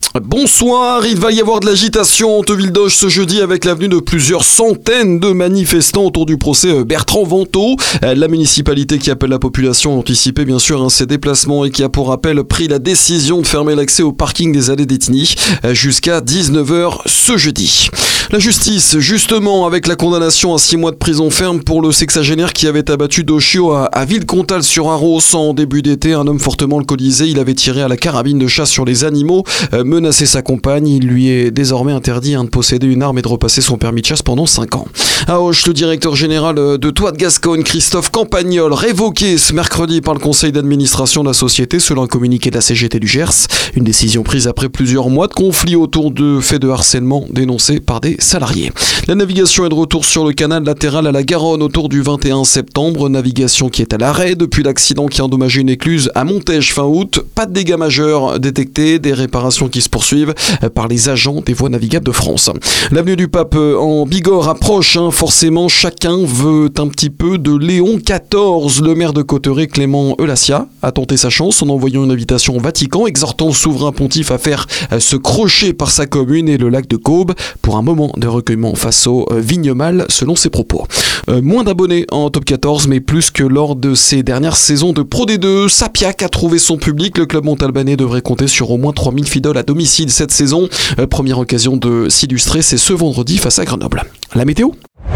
Bonsoir, il va y avoir de l'agitation en Hauteville-Doge ce jeudi avec l'avenue de plusieurs centaines de manifestants autour du procès Bertrand Vantaux. La municipalité qui appelle la population à anticiper bien sûr ses déplacements et qui a pour rappel pris la décision de fermer l'accès au parking des allées d'Ettigny jusqu'à 19h ce jeudi. La justice, justement, avec la condamnation à 6 mois de prison ferme pour le sexagénaire qui avait abattu deux chiots à Villecontal-sur-Arros en début d'été. Un homme fortement alcoolisé, il avait tiré à la carabine de chasse sur les animaux, menacé sa compagne. Il lui est désormais interdit de posséder une arme et de repasser son permis de chasse pendant 5 ans. À Auch, le directeur général de Toits de Gascogne, Christophe Campagnol, révoqué ce mercredi par le conseil d'administration de la société selon un communiqué de la CGT du Gers. Une décision prise après plusieurs mois de conflit autour de faits de harcèlement dénoncés par des salariés. La navigation est de retour sur le canal latéral à la Garonne autour du 21 septembre. Navigation qui est à l'arrêt depuis l'accident qui a endommagé une écluse à Montège fin août. Pas de dégâts majeurs détectés, des réparations qui se poursuivent par les agents des voies navigables de France. L'avenue du Pape en Bigorre approche, forcément chacun veut un petit peu de Léon XIV. Le maire de Cauterets, Clément Eulacia, a tenté sa chance en envoyant une invitation au Vatican, exhortant le souverain pontife à faire se crocher par sa commune et le lac de Caume pour un moment de recueillement face au Vignemal, selon ses propos. Moins d'abonnés en top 14, mais plus que lors de ses dernières saisons de Pro D2. Sapiac a trouvé son public. Le club montalbanais devrait compter sur au moins 3000 fidèles à domicile cette saison. Première occasion de s'illustrer, c'est ce vendredi face à Grenoble. La météo ?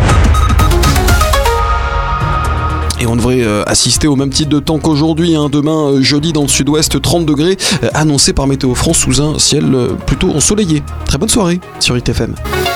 Et on devrait assister au même type de temps qu'aujourd'hui. Demain, jeudi, dans le sud-ouest, 30 degrés, annoncé par Météo France sous un ciel plutôt ensoleillé. Très bonne soirée sur ITFM.